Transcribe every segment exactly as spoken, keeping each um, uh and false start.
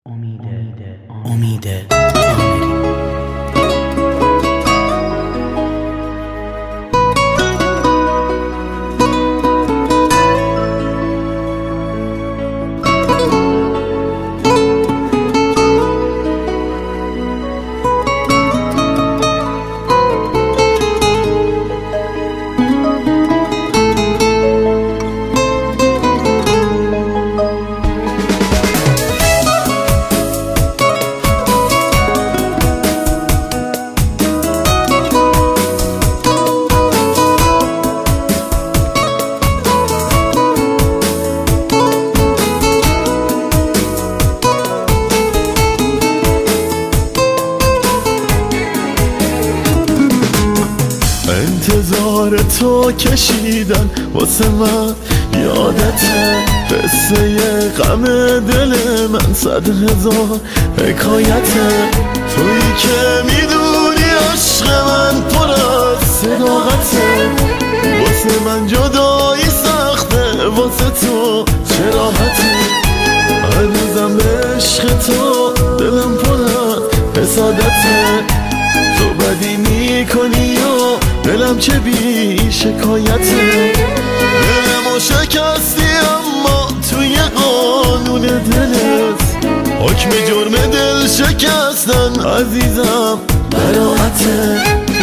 امید امید آمری. انتظار تو کشیدن واسه من یادته، قصه غم دل من صد هزار حکایته. تویی که میدونی عشق من پر از صداقته، واسه من جدایی سخته، واسه تو چه راحته. هنوزم به عشق تو دلم پر از حسادته، تو بدی میکنی و دلم چه بی شکایته. دلمو شکستی اما توی قانون دلت حکم جرم دل شکستن عزیزم براعته.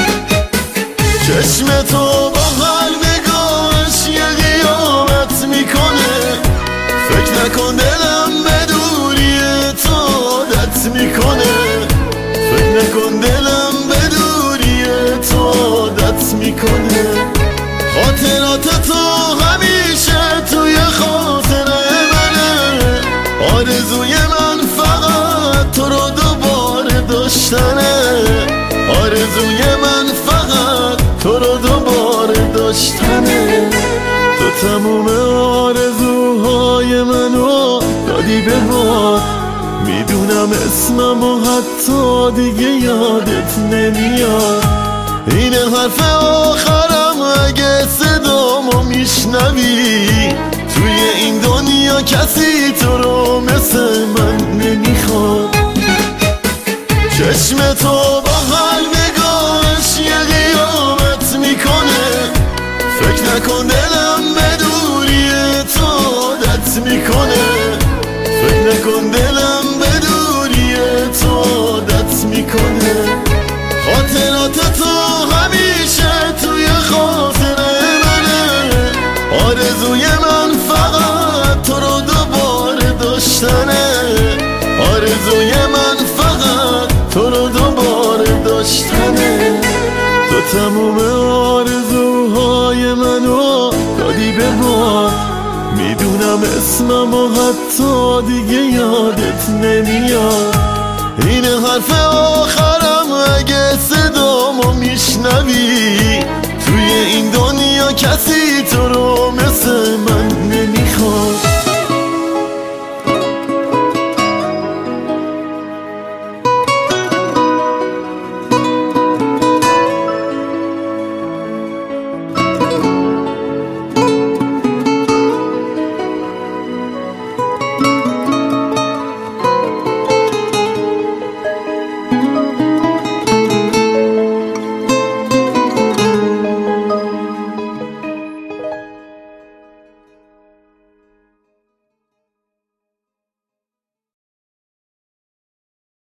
چشم تو با هر نگاهش یه قیامت میکنه، فکر نکن دلم به دوری تو عادت میکنه، فکر نکن دلم به دوری تو عادت میکنه. خاطرات تو همیشه توی خاطره منه، آرزوی من فقط تو رو دوباره داشتنه، آرزوی من فقط تو رو دوباره داشتنه. تو تموم آرزوهای منو دادی به باد، میدونم اسمم و حتی دیگه یادت نمیاد. این حرف آخرم اگه صدامو میشنوی، توی این دنیا کسی تو رو مثل من نمیخواد. چشم تو با هر نگاهش یه قیامت میکنه، فکر نکن دلم به دوری تو عادت میکنه، فکر نکن دلم به دوری تو عادت میکنه. خاطرات تو همیشه توی خاطره منه، آرزوی من فقط تو رو دوباره داشتنه، آرزوی من فقط تو رو دوباره داشتنه. تو تموم آرزوهای منو دادی به باد، میدونم اسمم و حتی دیگه یادت نمیاد. این حرف آخرم اگه صدامو میشنوی، توی این دنیا کسی